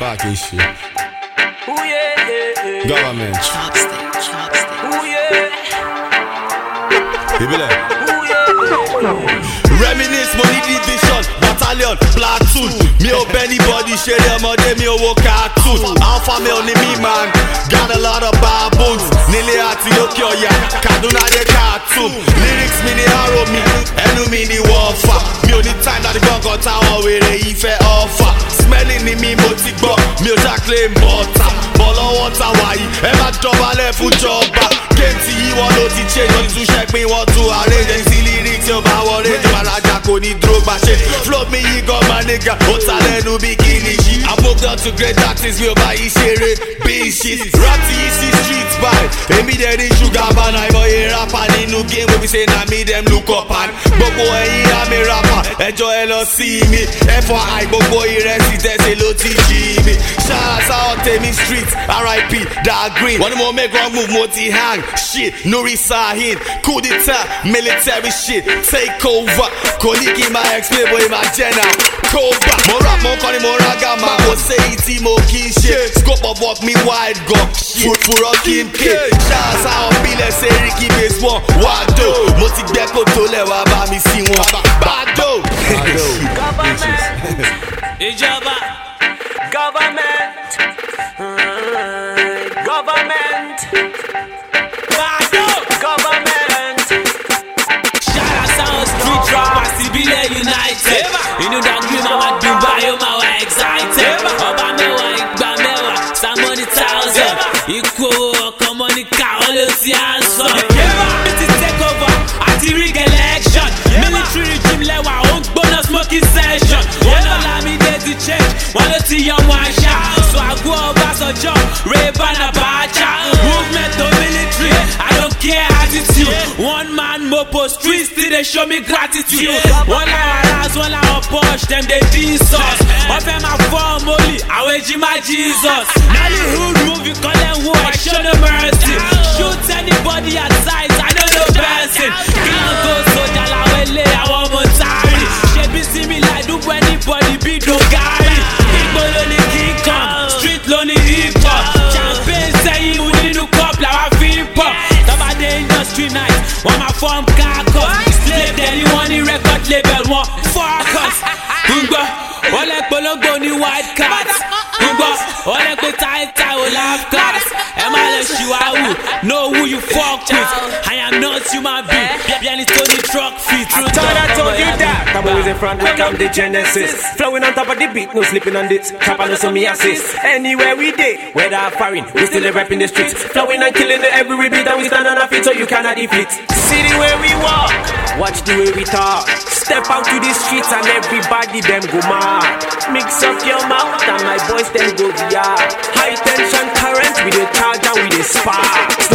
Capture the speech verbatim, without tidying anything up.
Fucking shit. Ooh yeah, yeah, yeah. Government. Chopstick, chopstick. Ooh yeah. You be like, Ooh yeah. reminisce, money division, battalion, platoon. Me up anybody, share them or them, me over cartoon. Alpha male ni me man, got a lot of baboons. Nile ati okyo ya, Kaduna de cartoon. Lyrics me ni arrow me, enu me ni warfare. Me only time that the gun got tower where they ife offer. Smelling ni me motigbo, me o ja claim butter. Bolo water why, ever double left for job back. Came to you want to change, want to check me, want to arrange. And see lyrics you ba worry. Raja kò ní drogba ṣe. Float me yí gan ma nigga, ó ta lẹ́nu bí kìnìṣì. I moved on to great artists, mi ò bá yí ṣeré bí shit. Rap tí yí sí street vibe, èmi dẹ̀ ní sugar ban. Àìmọye rapper nínú game wey be say na me dem look up and. Gbogbo ẹ̀yin àmì rapper, ẹjọ́ ẹ lọ sí mi. F Y I gbogbo ìrẹsì tẹ̀sẹ̀ ló ti jí mi. Shout out Temi street, R I P Da Green. Wọ́n ní mo make wrong move, mo ti hang. Shit, Nuri Sahin, coup d'etat, military shit, take over. Koliki my ex-play boy my general. Cobra, mo rap mo kọ́ni mo raga ma. Mo say iti mo kì í ṣe. Scope of work me wide go. Food for Rakim K. Shout out Bile say Ricky base one. Wado, mo ti gbẹ́ kó tó lẹ́wà bá mi sí wọn. Bado. Government. Ìjọba. Government. Mm, Government. Bado. Government. Shout out Sound Street Rappers, Sibile United. Inú dàgbé mama Dubai, ó máa wá excited. Ọba mẹ́wàá, ìgbà mẹ́wàá, Samoni thousand. Ikú ọkọ̀ Mọ́níkà, ọlọ́sí àṣọ. It is take over, àti rig election. Military regime lẹ́wà, ó ń gbóná smoking session. Wọ́n lọ Lámídé ti change, wọ́n ló ti yan wọn àṣà. So àgọ́ Ọbásanjọ́, Ray-Ban Abacha. Movement to military, I don't care attitude. One man mopo street still they show me gratitude. One hour last, one hour push them they Jesus. One fẹ́ máa form only, àwọn èjì máa Jesus. Nollywood movie call them war, show no mercy. Shoot anybody at sight, I know no person. Can't go soldier làwọn ilé àwọn ọmọ tààrí. Ṣebí sí mi láì dúpọ̀ anybody bí dogari. Igbó ló ní King Kong, street ló ní hip hop. Champagne sẹ́yìn mu nínú cup làwọn fi ń pọ̀. Tọ́ba dé industry night, wọ́n máa form carcass. Slave dẹ̀ ni wọ́n ní record label wọn focus. Ngbọ́, wọ́n lẹ polongo ní white card. Ngbọ́, wọ́n lẹ pé táìtà ò laugh class. Ẹ má lọ ṣìwáwù, know who you fuck with. I am not human being, bí ẹni tó ní truck fit. I thought I told you that. I'm always in front, like I'm the genesis. Flowing on top of the beat, no sleeping on it. Trapper no so me assist. Anywhere we day, whether foreign, we still rap in the streets. Flowing and killing the every beat, and we stand on our feet so you cannot defeat. City where we walk, watch the way we talk. Step out to the streets and everybody them go mad. Mix up your mouth and my voice then go V R. High tension current with a charger with a spark.